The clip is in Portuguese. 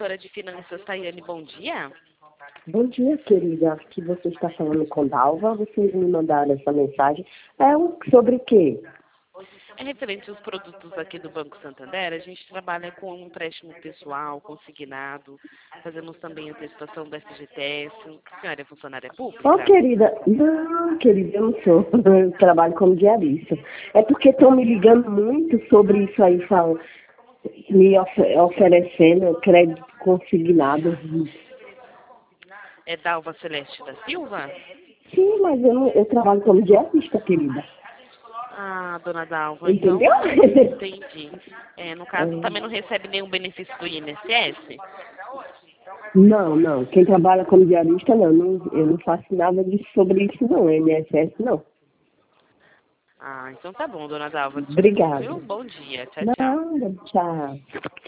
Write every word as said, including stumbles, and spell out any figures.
corretora de finanças, Tayane, bom dia. Bom dia, querida. Aqui você está falando com Dalva. Vocês me mandaram essa mensagem. É um, sobre o quê? É referente aos produtos aqui do Banco Santander, a gente trabalha com um empréstimo pessoal, consignado, fazemos também a prestação do F G T S. A senhora é funcionária pública? Ó, querida, não, querida, eu não sou. Eu trabalho como diarista. É porque estão me ligando muito sobre isso aí, falam, me ofe oferecendo crédito consignado. É Dalva Celeste da Silva? Sim, mas eu, não, eu trabalho como diarista, querida. Ah, dona Dalva, Entendeu? então, entendi. É, no caso, É. também não recebe nenhum benefício do I N S S? Não, não. Quem trabalha como diarista, não. não. Eu não faço nada disso sobre isso, não. I N S S, não. Ah, então tá bom, dona Dalva. Desculpa, Obrigada. viu? Bom dia. Tchau, tchau. Nada, tchau.